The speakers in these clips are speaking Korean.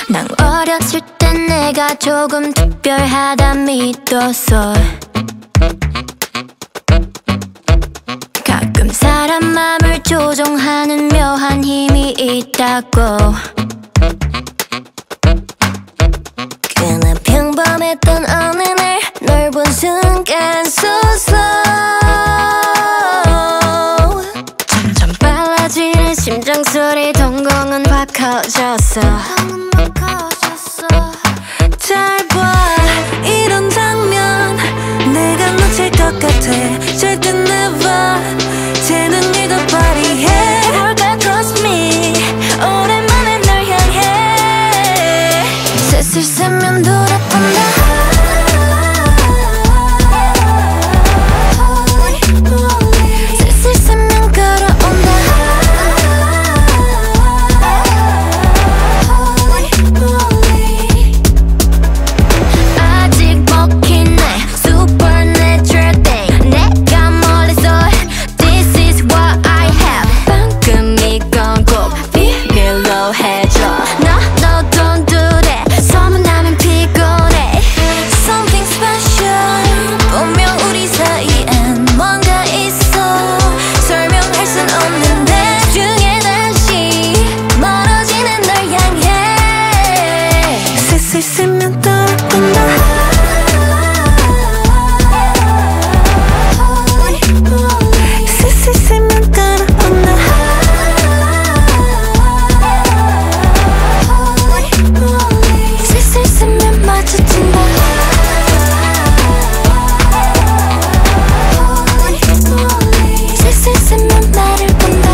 난 어렸을 땐 내가 조금 특별하다 믿었어. 가끔 사람 맘을 조종하는 묘한 힘이 있다고. 그나 평범했던 어느 날 널 본 순간 소소 점점 빨라지는 심장소리 동공은 확 커졌어. 잘 봐, 이런 장면 내가 놓칠 것 같아. 절대 never 재능이도 발휘해. 뭘까 trust me, 오랜만에 널 향해. 슬슬 세면 돌아본다. 슬슬 세면 걸어온다. 아직 먹힌 내 supernatural thing. 내가 멀리서 this is what I have. 방금 이건 꼭 비밀로 해줘. No don't do that. 소문나면 피곤해. Something special. 분명 우리 사이엔 뭔가 있어. 설명할 순 없는데 중에 다시 멀어지는 널 향해. 슬슬 스면 떠오른다. 슬슬 스면 걸어온다. 슬슬 스면 마주친다. 슬슬 스면 나를 본다.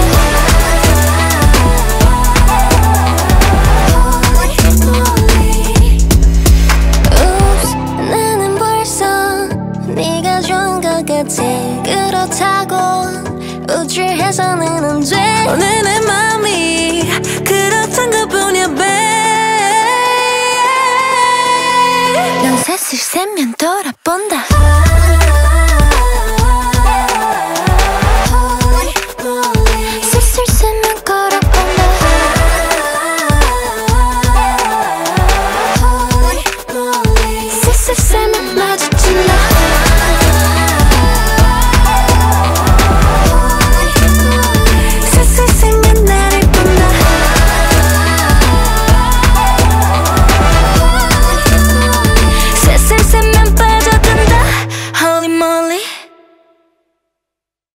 Oops, 나는 벌써 네가 좋은 것 같아. 그렇다고 우쭐해서는 안 돼. 오늘 내 맘이 그렇단 것뿐이야 babe. 넌 슬슬 세면 돌아본다.